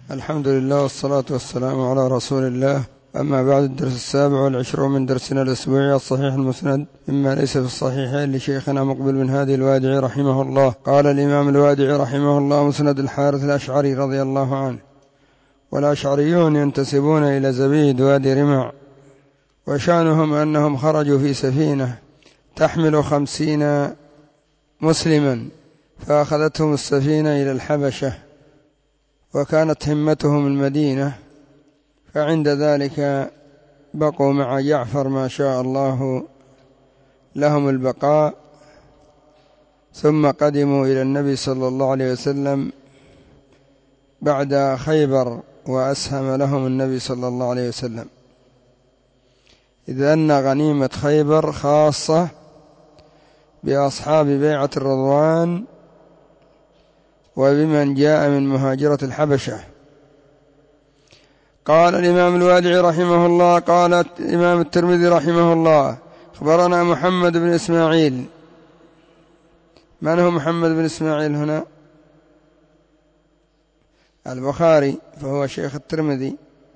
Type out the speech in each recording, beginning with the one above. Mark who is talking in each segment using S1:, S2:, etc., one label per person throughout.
S1: الحمد لله والصلاة والسلام على رسول الله. أما بعد، الدرس 27 من درسنا الأسبوعي الصحيح المسند مما ليس في الصحيحين لشيخنا مقبل بن هادي الوادعي رحمه الله. قال الإمام الوادعي رحمه الله: مسند الحارث الأشعري رضي الله عنه. والأشعريون ينتسبون إلى زبيد وادي رمع، وشأنهم أنهم خرجوا في سفينة تحمل 50 مسلما، فأخذتهم السفينة إلى الحبشة، وكانت همتهم المدينة، فعند ذلك بقوا مع جعفر ما شاء الله لهم البقاء، ثم قدموا إلى النبي صلى الله عليه وسلم بعد خيبر، وأسهم لهم النبي صلى الله عليه وسلم، إذ أن غنيمة خيبر خاصة بأصحاب بيعة الرضوان وبمن جاء من مهاجرة الحبشة. قال الإمام الوادعي رحمه الله: قال الإمام الترمذي رحمه الله: أخبرنا محمد بن إسماعيل. من هو محمد بن إسماعيل هنا؟ البخاري، فهو شيخ الترمذي.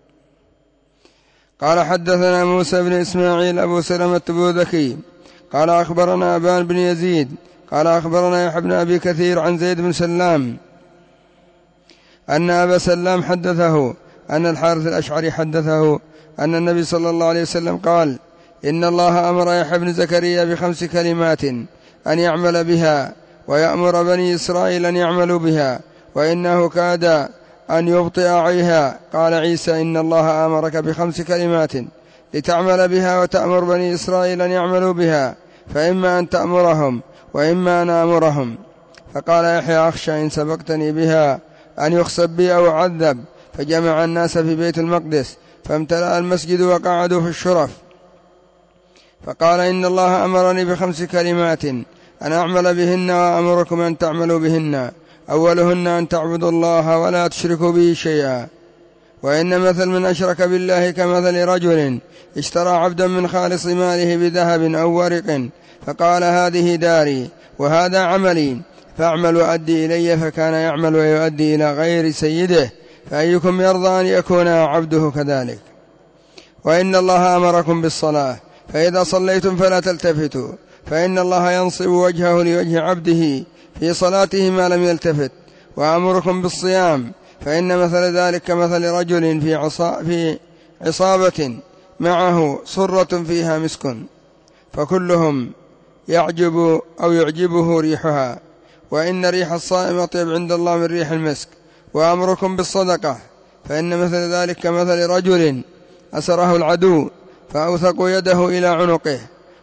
S1: قال حدثنا موسى بن إسماعيل أبو سلمة بوذكي قال أخبرنا أبان بن يزيد قال أخبرنا يحيى بن أبي كثير عن زيد بن سلام أن أبا سلام حدثه أن الحارث الأشعري حدثه أن النبي صلى الله عليه وسلم قال: إن الله أمر يحيى بن زكريا ب5 كلمات أن يعمل بها، ويأمر بني إسرائيل أن يعملوا بها، وإنه كاد أن يبطئ عليها. قال عيسى: إن الله أمرك ب5 كلمات لتعمل بها وتأمر بني إسرائيل أن يعملوا بها، فإما أن تأمرهم وإما أن آمرهم. فقال يحيى: أخشى إن سبقتني بها أن يخسب بي أو أعذب. فجمع الناس في بيت المقدس، فامتلأ المسجد وقعدوا في الشرف. فقال: إن الله أمرني ب5 كلمات أن أعمل بهن وأمركم أن تعملوا بهن. أولهن أن تعبدوا الله ولا تشركوا به شيئا، وإن مثل من أشرك بالله كمثل رجل اشترى عبدا من خالص ماله بذهب أو ورق، فقال: هذه داري وهذا عملي، فاعمل وأدي إلي. فكان يعمل ويؤدي إلى غير سيده، فأيكم يرضى أن يكون عبده كذلك؟ وإن الله أمركم بالصلاة، فإذا صليتم فلا تلتفتوا، فإن الله ينصب وجهه لوجه عبده في صلاته ما لم يلتفت. وأمركم بالصيام، فإن مثل ذلك كمثل رجل في عصابة معه صرة فيها مسك، فكلهم يعجب أو يعجبه ريحها، وإن ريح الصائم أطيب عند الله من ريح المسك. وأمركم بالصدقة، فإن مثل ذلك كمثل رجل أسره العدو، فأوثقوا يده إلى عنقه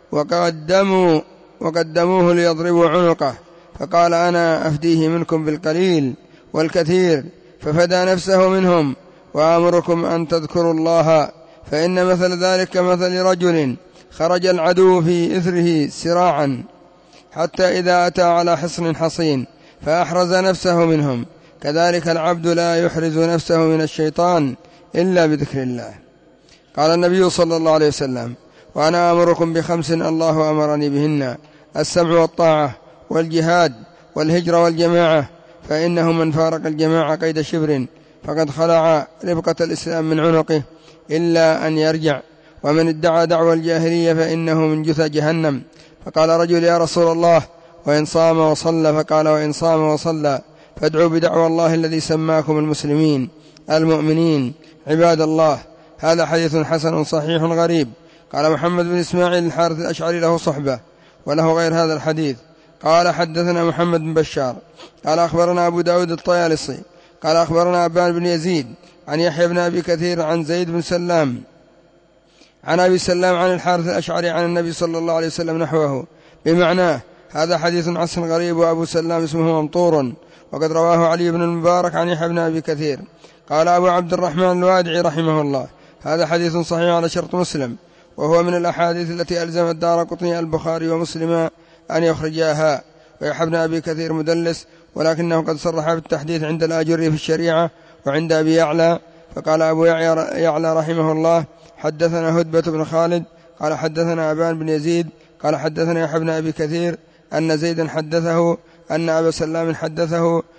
S1: وقدموه ليضربوا عنقه، فقال: أنا أفديه منكم بالقليل والكثير، ففدى نفسه منهم. وأمركم أن تذكروا الله، فإن مثل ذلك كمثل رجل خرج العدو في إثره سراعا، حتى إذا أتى على حصن حصين فأحرز نفسه منهم. كذلك العبد لا يحرز نفسه من الشيطان إلا بذكر الله. قال النبي صلى الله عليه وسلم: وأنا أمركم ب5 الله أمرني بهن: السمع والطاعة، والجهاد، والهجرة، والجماعة. فإنه من فارق الجماعة قيد شبر فقد خلع ربقة الإسلام من عنقه إلا أن يرجع. ومن ادعى دعوى الجاهلية فإنه من جثى جهنم. فقال رجل: يا رسول الله، وإن صام وصلى؟ فقال: وإن صام وصلى فادعوا بدعوى الله الذي سماكم المسلمين المؤمنين عباد الله. هذا حديث حسن صحيح غريب. قال محمد بن إسماعيل الحارث الأشعري له صحبة وله غير هذا الحديث. قال حدثنا محمد بن بشار قال أخبرنا أبو داود الطيالسي قال أخبرنا أبان بن يزيد عن يحيى بن أبي كثير عن زيد بن سلام عن أبي سلام عن الحارث الأشعري عن النبي صلى الله عليه وسلم نحوه بمعناه. هذا حديث حسن غريب. وأبو سلام اسمه ممطور، وقد رواه علي بن المبارك عن يحيى بن أبي كثير. قال أبو عبد الرحمن الوادعي رحمه الله: هذا حديث صحيح على شرط مسلم، وهو من الأحاديث التي ألزم الدارقطني البخاري ومسلم أن يخرجاها. ويحيى بن أبي كثير مدلس، ولكنه قد صرح بالتحديث عند الآجري في الشريعة وعند أبي يعلى. فقال أبو يعلى رحمه الله: حدثنا هدبة بن خالد قال حدثنا أبان بن يزيد قال حدثنا يحيى بن أبي كثير أن زيدا حدثه أن أبا سلام حدثه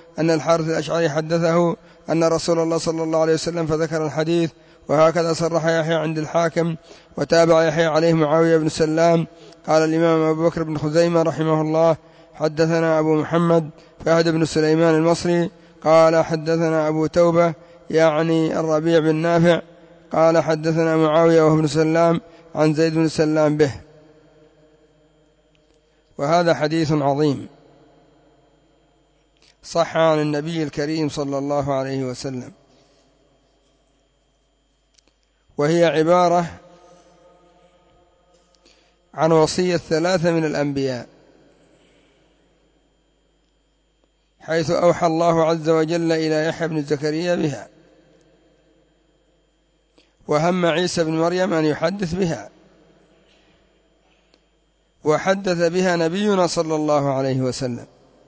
S1: أن الحارث الأشعري حدثه أن رسول الله صلى الله عليه وسلم فذكر الحديث. وهكذا صرح يحيى عند الحاكم، وتابع يحيى عليه معاوية بن سلام. قال الإمام أبو بكر بن خزيمة رحمه الله: حدثنا أبو محمد فهد بن سليمان المصري قال حدثنا أبو توبة يعني الربيع بن نافع قال حدثنا معاوية وابن سلام عن زيد بن سلام به. وهذا حديث عظيم صح عن النبي الكريم صلى الله عليه وسلم، وهي عبارة عن وصية 3 من الأنبياء، حيث أوحى الله عز وجل إلى يحيى بن زكريا بها، وهم عيسى بن مريم أن يحدث بها، وحدث بها نبينا صلى الله عليه وسلم.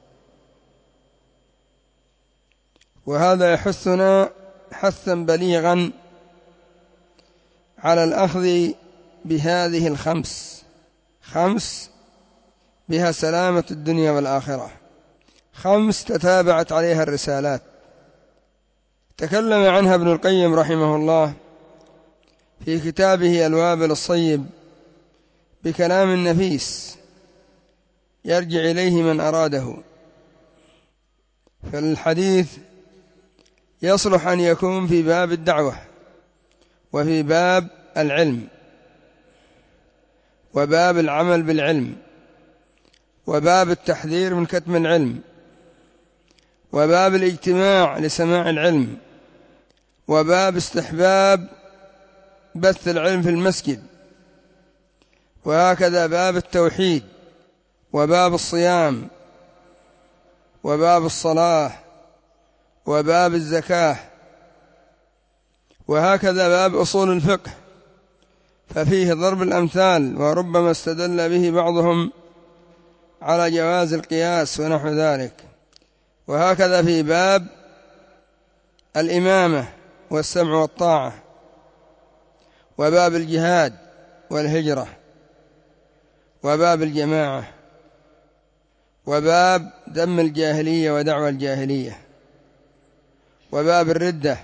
S1: وهذا يحثنا حثا بليغا على الأخذ بهذه الخمس، 5 بها سلامة الدنيا والآخرة، 5 تتابعت عليها الرسالات. تكلم عنها ابن القيم رحمه الله في كتابه الوابل الصيب بكلام نفيس يرجع إليه من أراده. فالحديث يصلح أن يكون في باب الدعوة، وفي باب العلم، وباب العمل بالعلم، وباب التحذير من كتم العلم، وباب الاجتماع لسماع العلم، وباب استحباب بث العلم في المسجد، وهكذا باب التوحيد، وباب الصيام، وباب الصلاة، وباب الزكاة، وهكذا باب أصول الفقه، ففيه ضرب الأمثال، وربما استدل به بعضهم على جواز القياس ونحو ذلك. وهكذا في باب الإمامة والسمع والطاعة، وباب الجهاد والهجرة، وباب الجماعة، وباب ذم الجاهلية ودعوى الجاهلية، وباب الردة،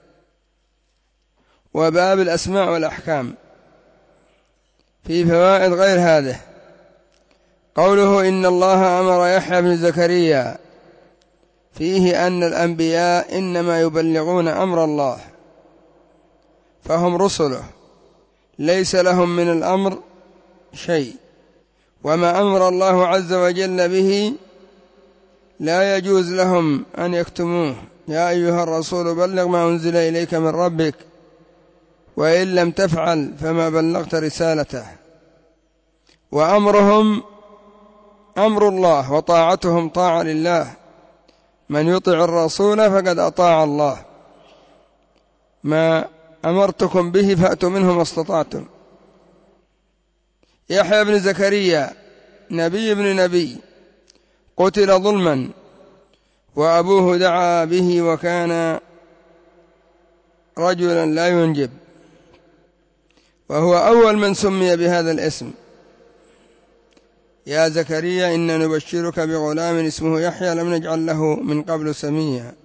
S1: وباب الأسماء والأحكام. في فوائد غير هذه قوله إن الله أمر يحيى بن زكريا، فيه أن الأنبياء إنما يبلغون أمر الله، فهم رسله ليس لهم من الأمر شيء، وما أمر الله عز وجل به لا يجوز لهم أن يكتموه. يا أيها الرسول بلغ ما أنزل إليك من ربك وإن لم تفعل فما بلغت رسالته. وأمرهم أمر الله، وطاعتهم طاعة لله، من يطع الرسول فقد أطاع الله. ما أمرتكم به فأتوا منه ما استطعتم. يحيى بن زكريا نبي ابن نبي قتل ظلما، وأبوه دعا به وكان رجلا لا ينجب، وهو أول من سمي بهذا الاسم. يا زكريا إنا نبشرك بغلام اسمه يحيى لم نجعل له من قبل سميا،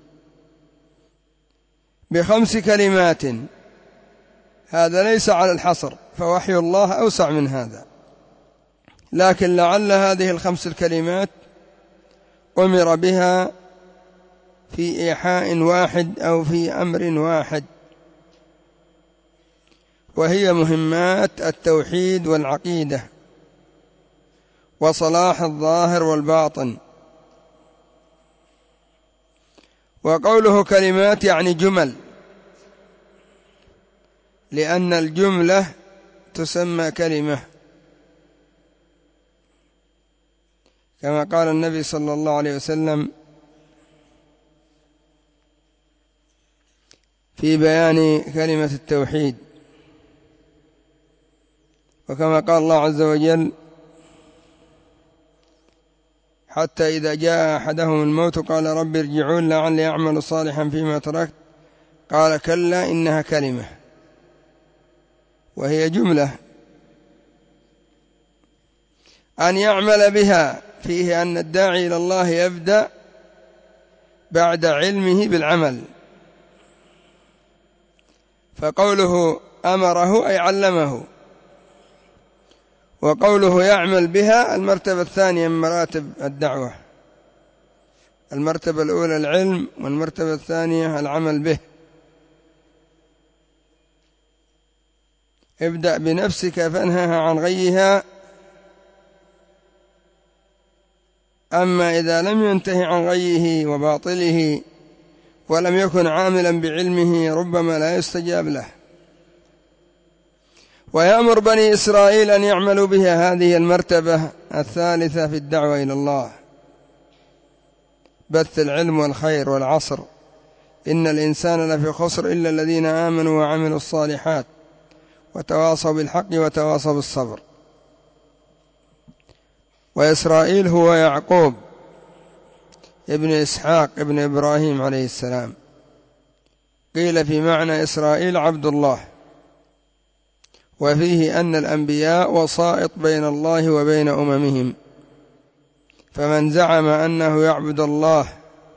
S1: ب5 كلمات. هذا ليس على الحصر، فوحي الله أوسع من هذا، لكن لعل هذه ال5 الكلمات أمر بها في إيحاء واحد أو في أمر واحد، وهي مهمات التوحيد والعقيدة وصلاح الظاهر والباطن. وقوله كلمات يعني جمل، لأن الجملة تسمى كلمة، كما قال النبي صلى الله عليه وسلم في بيان كلمة التوحيد، وكما قال الله عز وجل حتى إذا جاء أحدهم الموت قال رب ارجعون لعلي أعمل صالحا فيما تركت قال كلا إنها كلمة، وهي جملة. أن يعمل بها فيه أن الداعي إلى الله يبدأ بعد علمه بالعمل. فقوله أمره أي علمه، وقوله يعمل بها المرتبة الثانية من مراتب الدعوة. المرتبة الأولى العلم، والمرتبة الثانية العمل به. ابدأ بنفسك فانهها عن غيها، أما إذا لم ينتهي عن غيه وباطله ولم يكن عاملا بعلمه ربما لا يستجاب له. ويأمر بني إسرائيل أن يعملوا بها، هذه المرتبة الثالثة في الدعوة إلى الله، بث العلم والخير. والعصر إن الإنسان لفي خسر إلا الذين آمنوا وعملوا الصالحات وتواصوا بالحق وتواصوا بالصبر. وإسرائيل هو يعقوب ابن إسحاق ابن إبراهيم عليه السلام. قيل في معنى إسرائيل عبد الله، وفيه أن الأنبياء وسائط بين الله وبين أممهم، فمن زعم أنه يعبد الله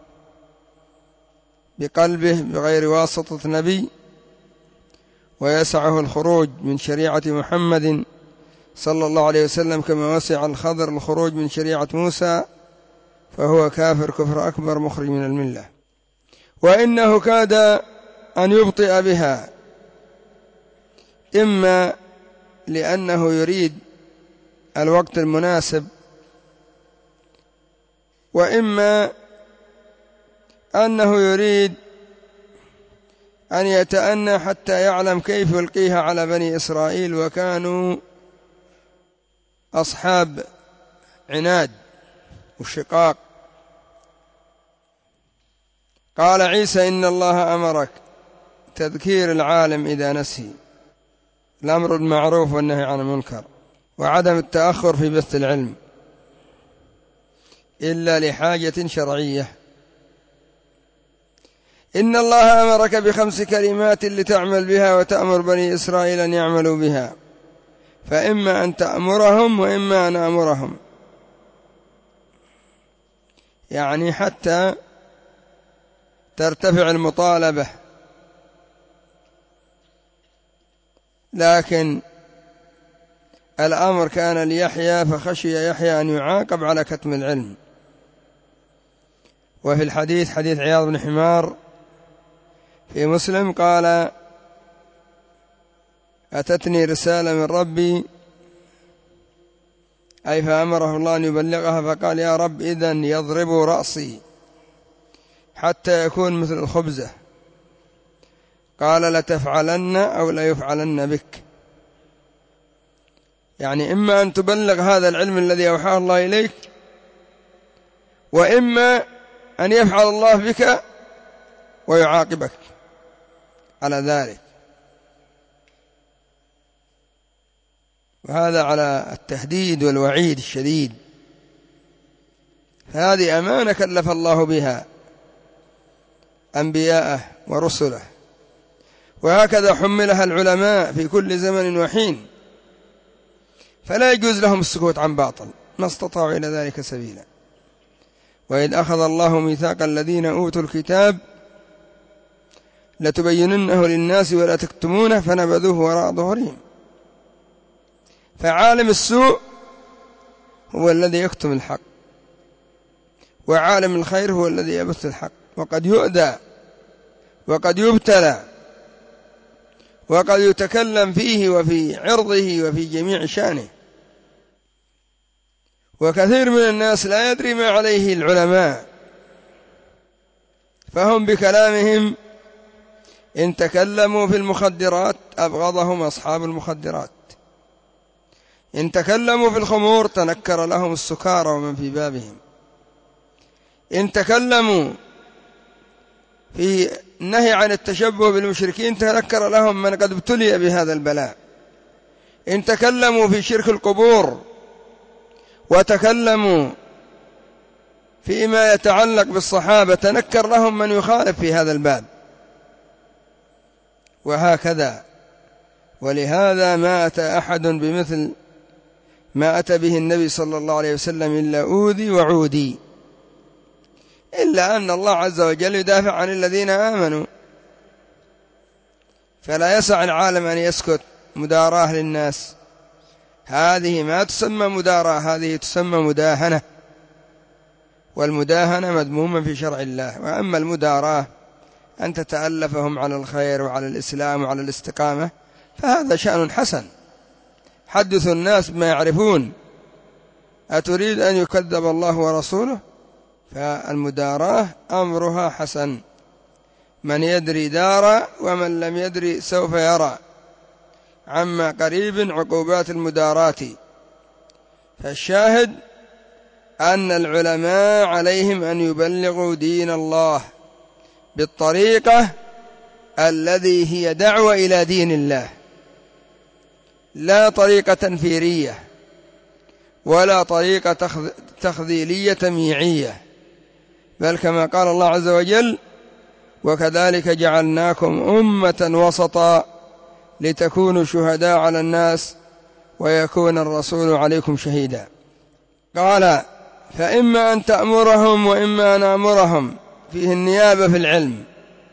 S1: بقلبه بغير واسطة نبي ويسعه الخروج من شريعة محمد صلى الله عليه وسلم كما وسع الخضر الخروج من شريعة موسى، فهو كافر كفر أكبر مخرج من الملة. وإنه كاد أن يبطئ بها، إما لأنه يريد الوقت المناسب، وإما أنه يريد أن يتأنى حتى يعلم كيف يلقيها على بني إسرائيل، وكانوا أصحاب عناد وشقاق. قال عيسى إن الله أمرك، تذكير العالم إذا نسي، الأمر بالمعروف والنهي عن المنكر، وعدم التأخر في بث العلم إلا لحاجة شرعية. إن الله أمرك ب5 كلمات لتعمل بها وتأمر بني إسرائيل أن يعملوا بها، فإما أن تأمرهم وإما أن أمرهم، يعني حتى ترتفع المطالبة. لكن الأمر كان ليحيى فخشي يحيى أن يعاقب على كتم العلم. وفي الحديث حديث عياض بن حمار في مسلم قال أتتني رسالة من ربي، أي فأمره الله أن يبلغها، فقال يا رب إذن يضرب رأسي حتى يكون مثل الخبزة. قال لتفعلن أو لا يفعلن بك، يعني إما أن تبلغ هذا العلم الذي أوحاه الله إليك، وإما أن يفعل الله بك ويعاقبك على ذلك. وهذا على التهديد والوعيد الشديد. هذه أمانة كلف الله بها أنبياءه ورسله، وهكذا حملها العلماء في كل زمن وحين، فلا يجوز لهم السكوت عن باطل ما استطاعوا إلى ذلك سبيلا. وإذ أخذ الله ميثاق الذين أوتوا الكتاب لتبيننه للناس ولا تكتمونه فنبذوه وراء ظهورهم. فعالم السوء هو الذي يكتم الحق، وعالم الخير هو الذي يبث الحق. وقد يؤذى وقد يبتلى وقد يتكلم فيه وفي عرضه وفي جميع شأنه. وكثير من الناس لا يدري ما عليه العلماء، فهم بكلامهم إن تكلموا في المخدرات أبغضهم أصحاب المخدرات، إن تكلموا في الخمور تنكر لهم السكارى ومن في بابهم، إن تكلموا في النهي عن التشبه بالمشركين تنكر لهم من قد ابتلي بهذا البلاء، إن تكلموا في شرك القبور وتكلموا فيما يتعلق بالصحابة تنكر لهم من يخالف في هذا الباب، وهكذا. ولهذا ما أتى أحد بمثل ما أتى به النبي صلى الله عليه وسلم إلا أوذي وعودي. إلا أن الله عز وجل يدافع عن الذين آمنوا، فلا يسع العالم أن يسكت مداراة للناس. هذه ما تسمى مداراة، هذه تسمى مداهنة، والمداهنة مذمومة في شرع الله. وأما المداراة أن تتألفهم على الخير وعلى الإسلام وعلى الاستقامة فهذا شأن حسن، حدث الناس بما يعرفون. أتريد أن يكذب الله ورسوله؟ فالمداراة أمرها حسن، من يدري دار ومن لم يدري سوف يرى، عما قريب عقوبات المدارات. فالشاهد أن العلماء عليهم أن يبلغوا دين الله بالطريقة الذي هي دعوة إلى دين الله، لا طريقة تنفيرية ولا طريقة تخذيلية تمييعية، بل كما قال الله عز وجل: وكذلك جعلناكم أمة وسطا لتكونوا شهداء على الناس ويكون الرسول عليكم شهيدا. قال: فإما أن تأمرهم وإما أن أمرهم، فيه النيابة في العلم،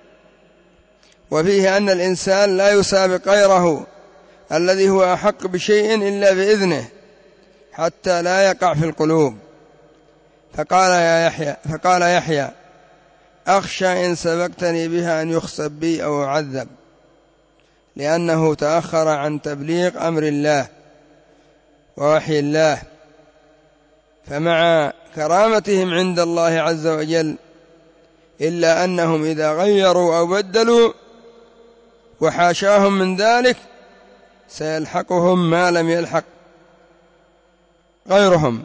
S1: وفيه أن الإنسان لا يسابق غيره الذي هو أحق بشيء إلا بإذنه حتى لا يقع في القلوب. فقال يحيى: أخشى إن سبقتني بها أن يخسب بي أو أعذب، لأنه تأخر عن تبليغ أمر الله ووحي الله. فمع كرامتهم عند الله عز وجل، إلا أنهم إذا غيروا أو بدلوا وحاشاهم من ذلك سيلحقهم ما لم يلحق غيرهم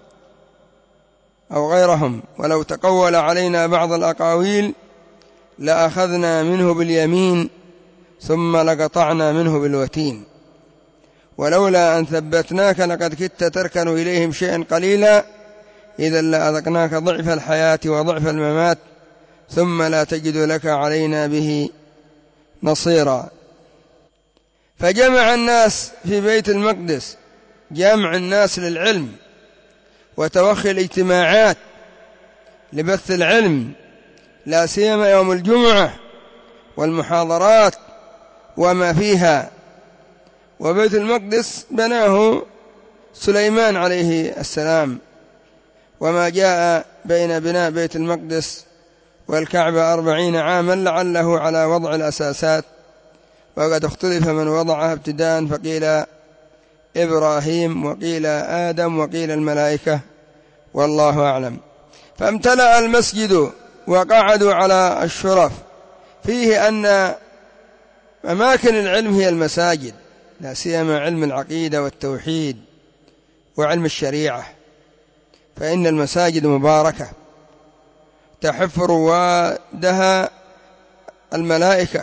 S1: أو غيرهم. ولو تقول علينا بعض الأقاويل لأخذنا منه باليمين ثم لقطعنا منه بالوتين، ولولا أن ثبتناك لقد كدت تركن إليهم شيئا قليلا، إذا لأذقناك ضعف الحياة وضعف الممات ثم لا تجد لك علينا به نصيرا. فجمع الناس في بيت المقدس، جمع الناس للعلم وتوخي الاجتماعات لبث العلم، لا سيما يوم الجمعة والمحاضرات وما فيها. وبيت المقدس بناه سليمان عليه السلام، وما جاء بين بناء بيت المقدس والكعبة 40 عاما لعله على وضع الأساسات، وقد اختلف من وضعها ابتداء، فقيل إبراهيم وقيل آدم وقيل الملائكة، والله أعلم. فامتلأ المسجد وقعدوا على الشرف. فيه أن أماكن العلم هي المساجد، لا سيما علم العقيدة والتوحيد وعلم الشريعة، فإن المساجد مباركة تحف روادها الملائكة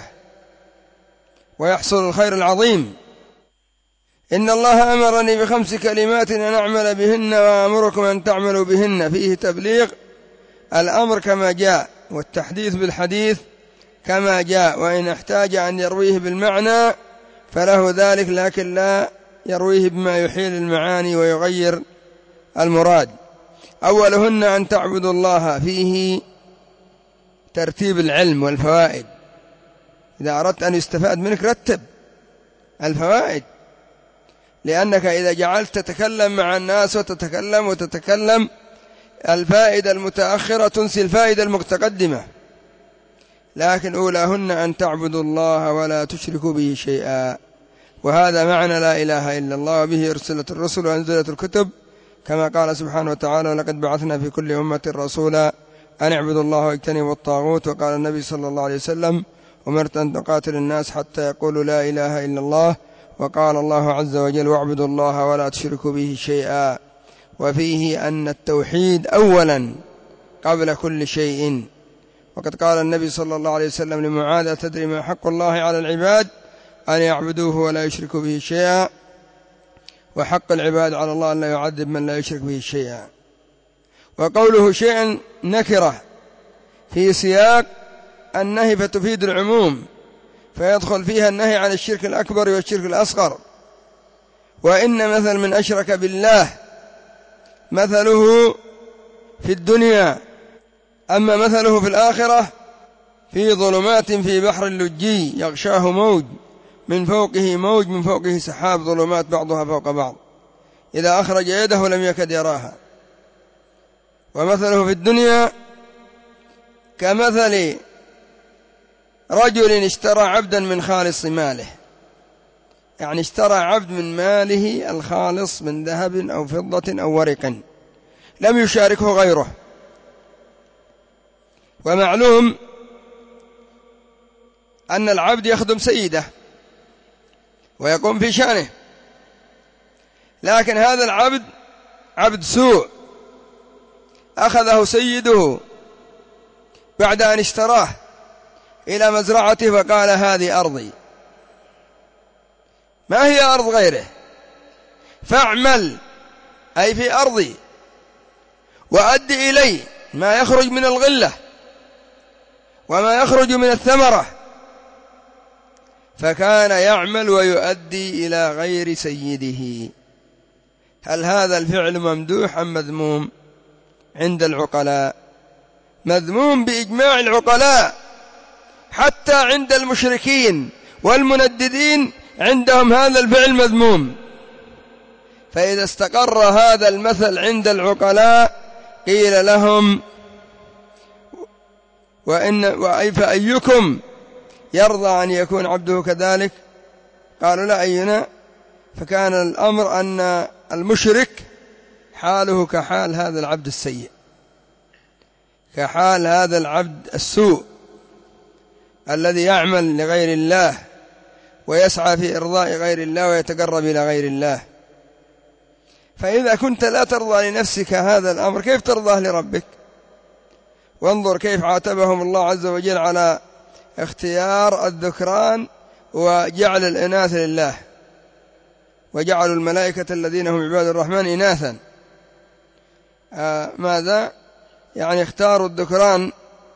S1: ويحصل الخير العظيم. إن الله أمرني ب5 كلمات أن أعمل بهن وأمركم أن تعملوا بهن. فيه تبليغ الأمر كما جاء والتحديث بالحديث كما جاء، وإن احتاج أن يرويه بالمعنى فله ذلك، لكن لا يرويه بما يحيل المعاني ويغير المراد. أولهن أن تعبدوا الله، فيه ترتيب العلم والفوائد. إذا أردت أن يستفاد منك رتب الفوائد، لأنك إذا جعلت تتكلم مع الناس وتتكلم الفائدة المتأخرة تنسي الفائدة المتقدمة. لكن أولاهن أن تعبدوا الله ولا تشركوا به شيئا، وهذا معنى لا إله إلا الله، وبه أرسلت الرسل وأنزلت الكتب، كما قال سبحانه وتعالى: ولقد بعثنا في كل أمة رسولا أن اعبدوا الله واجتنبوا الطاغوت. وقال النبي صلى الله عليه وسلم: أمرت أن تقاتل الناس حتى يقولوا لا إله إلا الله. وقال الله عز وجل: واعبدوا الله ولا تشركوا به شيئا. وفيه أن التوحيد أولا قبل كل شيء. وقد قال النبي صلى الله عليه وسلم لمعاذ: تدري ما حق الله على العباد؟ أن يعبدوه ولا يشركوا به شيئا. وحق العباد على الله أن لا يعذب من لا يشرك به شيئا. وقوله شيئا نكرة في سياق النهي فتفيد العموم، فيدخل فيها النهي عن الشرك الأكبر والشرك الأصغر. وإن مثل من أشرك بالله مثله في الدنيا أما مثله في الآخرة في ظلمات في بحر اللجي يغشاه موج من فوقه موج من فوقه سحاب، ظلمات بعضها فوق بعض إذا أخرج يده لم يكد يراها. ومثله في الدنيا كمثل رجل اشترى عبدا من خالص ماله، يعني اشترى عبد من ماله الخالص من ذهب أو فضة أو ورق لم يشاركه غيره. ومعلوم أن العبد يخدم سيده ويقوم في شأنه، لكن هذا العبد عبد سوء أخذه سيده بعد أن اشتراه إلى مزرعته فقال هذه أرضي، ما هي أرض غيره، فاعمل أي في أرضي وأدي إلي ما يخرج من الغلة وما يخرج من الثمرة. فكان يعمل ويؤدي إلى غير سيده. هل هذا الفعل ممدوح أم مذموم عند العقلاء؟ مذموم بإجماع العقلاء، حتى عند المشركين والمنددين عندهم هذا الفعل مذموم. فإذا استقر هذا المثل عند العقلاء قيل لهم فأيكم يرضى أن يكون عبده كذلك؟ قالوا لا أينا. فكان الأمر أن المشرك حاله كحال هذا العبد السيء، كحال هذا العبد السوء الذي يعمل لغير الله ويسعى في إرضاء غير الله ويتقرب إلى غير الله. فإذا كنت لا ترضى لنفسك هذا الأمر كيف ترضاه لربك؟ وانظر كيف عاتبهم الله عز وجل على اختيار الذكران وجعل الإناث لله، وجعلوا الملائكة الذين هم عباد الرحمن إناثا. ماذا يعني؟ اختاروا الذكران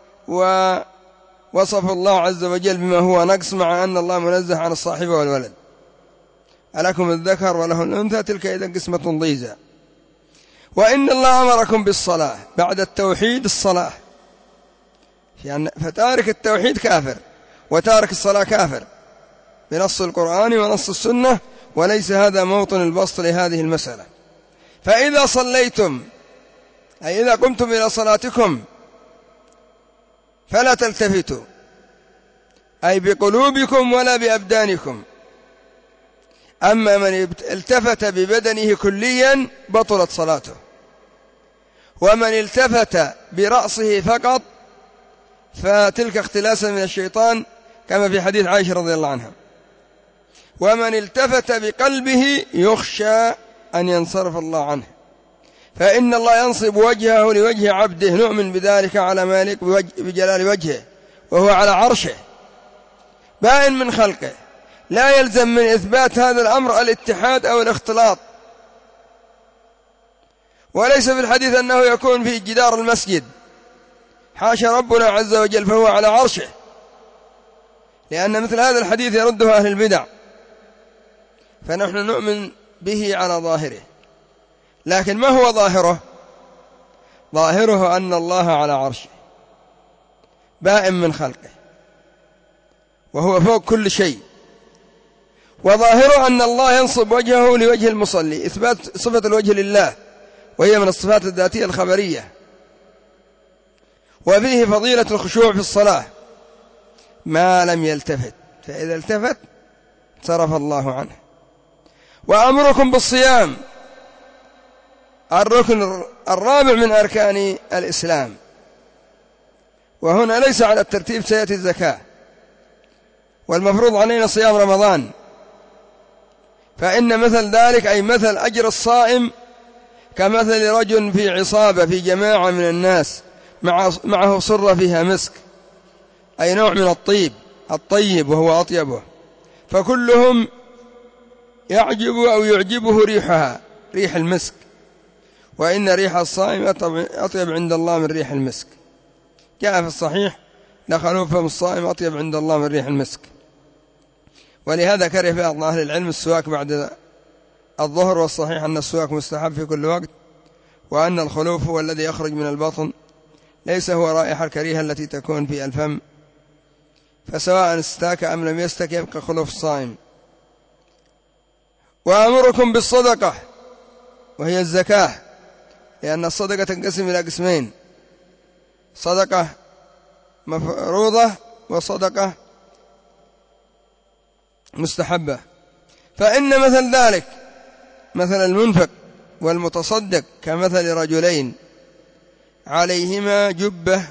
S1: ووصف الله عز وجل بما هو نقص، مع أن الله منزه عن الصاحب والولد. ألكم الذكر وله الأنثى تلك إذا قسمة ضيزى. وإن الله أمركم بالصلاة بعد التوحيد الصلاة، فتارك التوحيد كافر وتارك الصلاة كافر بنص القرآن ونص السنة، وليس هذا موطن البسط لهذه المسألة. فإذا صليتم أي إذا قمتم إلى صلاتكم فلا تلتفتوا، أي بقلوبكم ولا بأبدانكم. أما من التفت ببدنه كليا بطلت صلاته، ومن التفت برأسه فقط فتلك اختلاسا من الشيطان كما في حديث عائشة رضي الله عنها. ومن التفت بقلبه يخشى أن ينصرف الله عنه، فإن الله ينصب وجهه لوجه عبده، نؤمن بذلك على ما يليق بجلال وجهه، وهو على عرشه بائن من خلقه. لا يلزم من إثبات هذا الأمر الاتحاد أو الاختلاط. وليس في الحديث أنه يكون في جدار المسجد، حاشا ربنا عز وجل، فهو على عرشه، لأن مثل هذا الحديث يرده أهل البدع، فنحن نؤمن به على ظاهره. لكن ما هو ظاهره؟ ظاهره أن الله على عرشه بائن من خلقه وهو فوق كل شيء. وظاهره أن الله ينصب وجهه لوجه المصلي، إثبات صفة الوجه لله، وهي من الصفات الذاتية الخبرية. وفيه فضيلة الخشوع في الصلاة ما لم يلتفت، فإذا التفت صرف الله عنه. وأمركم بالصيام الركن الرابع من أركان الإسلام، وهنا ليس على الترتيب، سيأتي الزكاة، والمفروض علينا صيام رمضان. فإن مثل ذلك أي مثل أجر الصائم كمثل رجل في عصابة في جماعة من الناس معه صرة فيها مسك، أي نوع من الطيب وهو أطيبه، فكلهم يعجب أو يعجبه ريحها، ريح المسك، وإن ريح الصائم أطيب عند الله من ريح المسك. جاء في الصحيح لخلوف فم الصائم أطيب عند الله من ريح المسك. ولهذا كره بعض أهل العلم السواك بعد الظهر، والصحيح أن السواك مستحب في كل وقت، وأن الخلوف هو الذي يخرج من البطن ليس هو رائحة الكريهة التي تكون في الفم، فسواء استاك أم لم يستك يبقى خلوف الصائم. وأمركم بالصدقة وهي الزكاة، لأن الصدقة تنقسم إلى قسمين: صدقة مفروضة وصدقة مستحبة. فإن مثل ذلك مثل المنفق والمتصدق كمثل رجلين عليهما جبة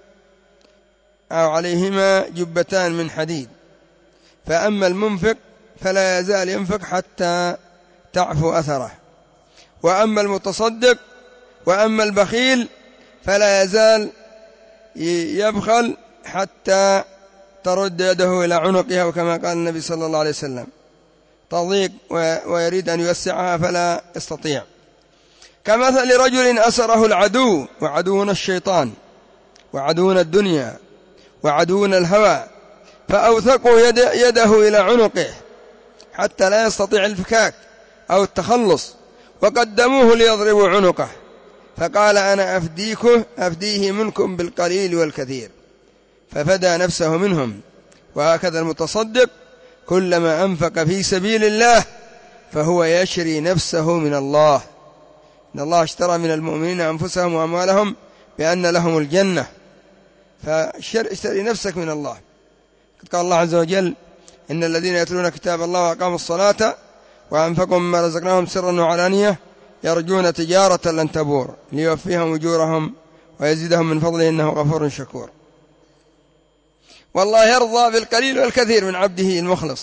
S1: أو عليهما جبتان من حديد، فأما المنفق فلا يزال ينفق حتى تعفو أثره، وأما المتصدق وأما البخيل فلا يزال يبخل حتى ترد يده إلى عنقها، وكما قال النبي صلى الله عليه وسلم: تضيق ويريد أن يوسعها فلا يستطيع. كمثل رجل أسره العدو، وعدونا الشيطان وعدونا الدنيا وعدونا الهوى، فأوثقوا يده إلى عنقه حتى لا يستطيع الفكاك أو التخلص، وقدموه ليضربوا عنقه، فقال: أنا أفديه منكم بالقليل والكثير، ففدى نفسه منهم. وهكذا المتصدق كلما أنفق في سبيل الله فهو يشري نفسه من الله، إن الله اشترى من المؤمنين أنفسهم وأموالهم بأن لهم الجنة، فاشتري نفسك من الله. قال الله عز وجل: إن الذين يتلون كتاب الله وأقاموا الصلاة وأنفقوا مما رزقناهم سرا وعلانية يرجون تجارة لن تبور ليوفيهم أجورهم ويزيدهم من فضله إنه غفور شكور. والله يرضى بالقليل والكثير من عبده المخلص.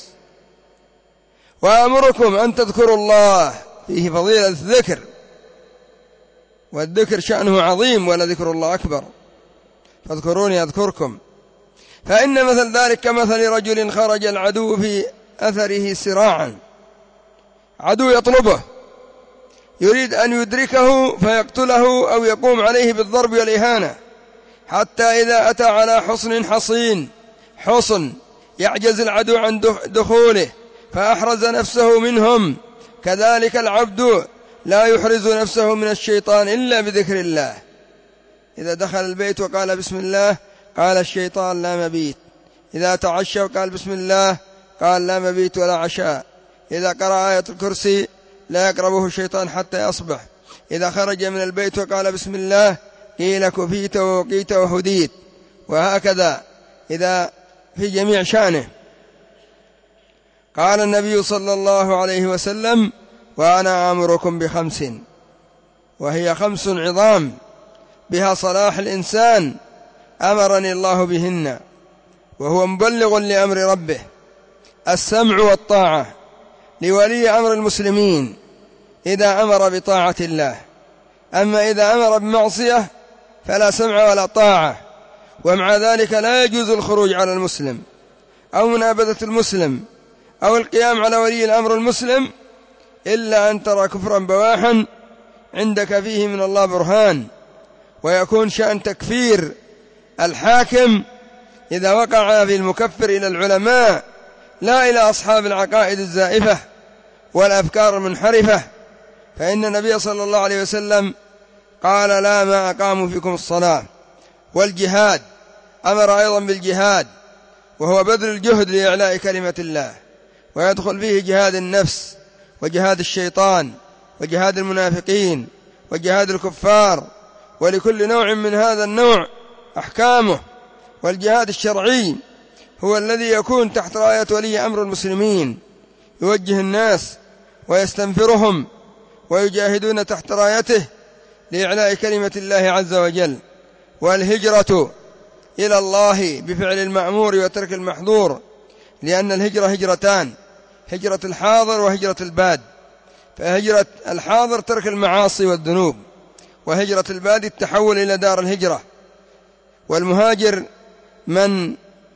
S1: وأمركم أن تذكروا الله، فيه فضيلة الذكر، والذكر شأنه عظيم، ولذكر الله أكبر، فاذكروني أذكركم. فإن مثل ذلك كمثل رجل خرج العدو في أثره سراعا، عدو يطلبه يريد أن يدركه فيقتله أو يقوم عليه بالضرب والإهانة، حتى إذا أتى على حصن حصين، حصن يعجز العدو عن دخوله فأحرز نفسه منهم، كذلك العبد لا يحرز نفسه من الشيطان إلا بذكر الله. إذا دخل البيت وقال بسم الله قال الشيطان لا مبيت، إذا تعشى وقال بسم الله قال لا مبيت ولا عشاء، إذا قرأ آية الكرسي لا يقربه الشيطان حتى يصبح، إذا خرج من البيت وقال بسم الله قيل كفيت ووقيت وهديت، وهكذا إذا في جميع شأنه. قال النبي صلى الله عليه وسلم: وأنا آمركم بخمس، وهي 5 عظام بها صلاح الإنسان أمرني الله بهن، وهو مبلغ لأمر ربه: السمع والطاعة لولي أمر المسلمين إذا أمر بطاعة الله، أما إذا أمر بمعصية فلا سمع ولا طاعة. ومع ذلك لا يجوز الخروج على المسلم أو منابذة المسلم أو القيام على ولي الأمر المسلم إلا أن ترى كفرا بواحا عندك فيه من الله برهان، ويكون شأن تكفير الحاكم إذا وقع في المكفر إلى العلماء لا إلى أصحاب العقائد الزائفة والأفكار المنحرفة. فإن النبي صلى الله عليه وسلم قال: لا ما أقاموا فيكم الصلاة. والجهاد أمر أيضا بالجهاد، وهو بذل الجهد لإعلاء كلمة الله، ويدخل فيه جهاد النفس وجهاد الشيطان وجهاد المنافقين وجهاد الكفار، ولكل نوع من هذا النوع أحكامه. والجهاد الشرعي هو الذي يكون تحت راية ولي أمر المسلمين، يوجه الناس ويستنفرهم ويجاهدون تحت رايته لإعلاء كلمة الله عز وجل. والهجرة إلى الله بفعل المأمور وترك المحظور، لأن الهجرة هجرتان: هجرة الحاضر وهجرة الباد. فهجرة الحاضر ترك المعاصي والذنوب، وهجرة الباد التحول إلى دار الهجرة. والمهاجر من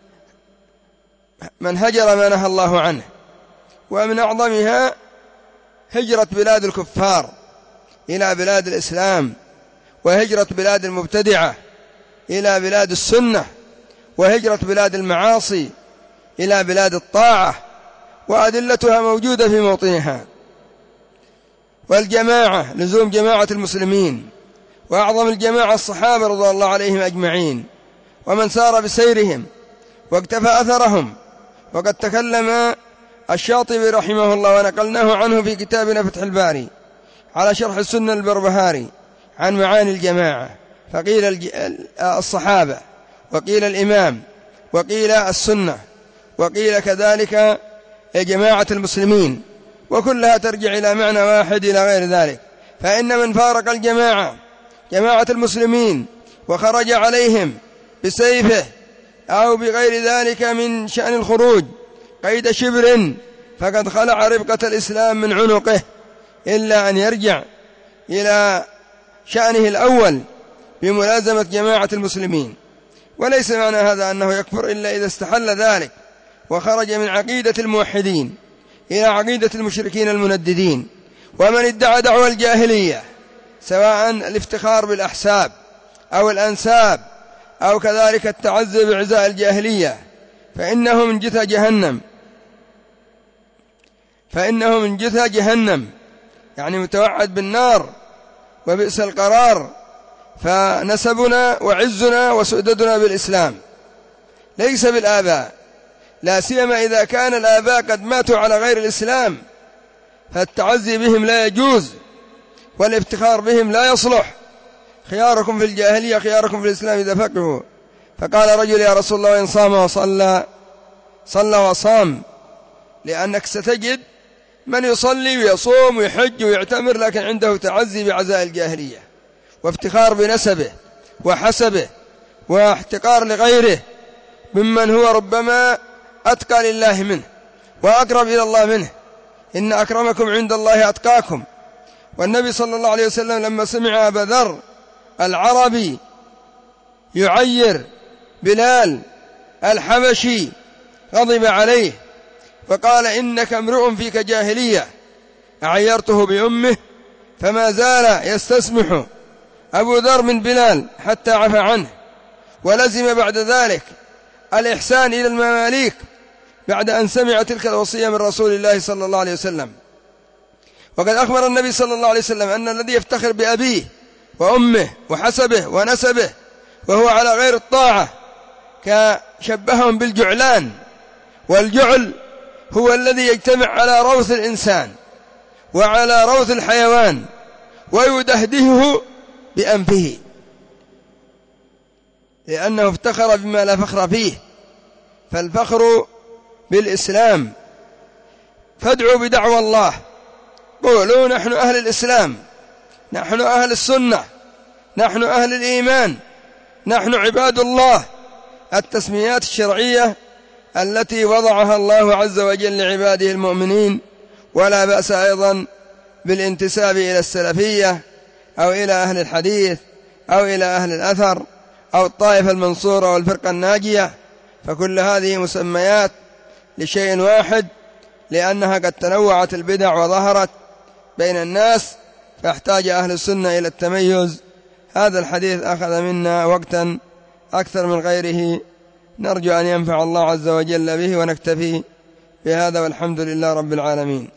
S1: هجر ما نهى الله عنه، ومن أعظمها هجرة بلاد الكفار إلى بلاد الإسلام، وهجرة بلاد المبتدعة إلى بلاد السنة، وهجرة بلاد المعاصي إلى بلاد الطاعة، وأدلتها موجودة في موطنها. والجماعة لزوم جماعة المسلمين، وأعظم الجماعة الصحابة رضي الله عليهم أجمعين، ومن سار بسيرهم واقتفى أثرهم. وقد تكلم الشاطبي رحمه الله ونقلناه عنه في كتابنا فتح الباري على شرح السنة البربهاري عن معاني الجماعة، فقيل الصحابة، وقيل الإمام، وقيل السنة، وقيل كذلك جماعة المسلمين، وكلها ترجع إلى معنى واحد إلى غير ذلك. فإن من فارق الجماعة جماعة المسلمين وخرج عليهم بسيفه أو بغير ذلك من شأن الخروج قيد شبر فقد خلع ربقة الإسلام من عنقه، إلا أن يرجع إلى شأنه الأول بملازمة جماعة المسلمين. وليس معنى هذا أنه يكفر إلا إذا استحل ذلك وخرج من عقيدة الموحدين إلى عقيدة المشركين المنددين. ومن ادعى دعوى الجاهلية، سواء الافتخار بالأحساب أو الأنساب أو كذلك التعزي بعزاء الجاهلية، فإنه من جثى جهنم، يعني متوعد بالنار وبئس القرار. فنسبنا وعزنا وسؤددنا بالإسلام ليس بالآباء، لا سيما إذا كان الآباء قد ماتوا على غير الإسلام، فالتعزي بهم لا يجوز والافتخار بهم لا يصلح. خياركم في الجاهلية خياركم في الإسلام إذا فقهوا. فقال رجل: يا رسول الله، إن صام وصلى صلى وصام، لأنك ستجد من يصلي ويصوم ويحج ويعتمر لكن عنده تعزي بعزاء الجاهلية وافتخار بنسبه وحسبه واحتقار لغيره ممن هو ربما أتقى لله منه وأقرب إلى الله منه. إن أكرمكم عند الله أتقاكم. والنبي صلى الله عليه وسلم لما سمع أبا ذر العربي يعير بلال الحبشي غضب عليه فقال: إنك امرؤ فيك جاهلية. أعيرته بأمه؟ فما زال يستسمح أبو ذر من بلال حتى عفى عنه، ولزم بعد ذلك الإحسان إلى المماليك بعد أن سمع تلك الوصية من رسول الله صلى الله عليه وسلم. وقد أخبر النبي صلى الله عليه وسلم أن الذي يفتخر بأبيه وأمه وحسبه ونسبه وهو على غير الطاعة كشبههم بالجعلان، والجعل هو الذي يجتمع على روث الإنسان وعلى روث الحيوان ويدهدهه بأنفه، لأنه افتخر بما لا فخر فيه. فالفخر بالإسلام. فادعوا بدعوى الله، قولوا: نحن أهل الإسلام، نحن أهل السنة، نحن أهل الإيمان، نحن عباد الله. التسميات الشرعية التي وضعها الله عز وجل لعباده المؤمنين. ولا بأس أيضا بالانتساب إلى السلفية أو إلى أهل الحديث أو إلى أهل الأثر أو الطائفة المنصورة والفرقة الناجية، فكل هذه مسميات لشيء واحد، لأنها قد تنوعت البدع وظهرت بين الناس، فاحتاج أهل السنة إلى التميز. هذا الحديث أخذ منا وقتا أكثر من غيره، نرجو أن ينفع الله عز وجل به، ونكتفي بهذا، والحمد لله رب العالمين.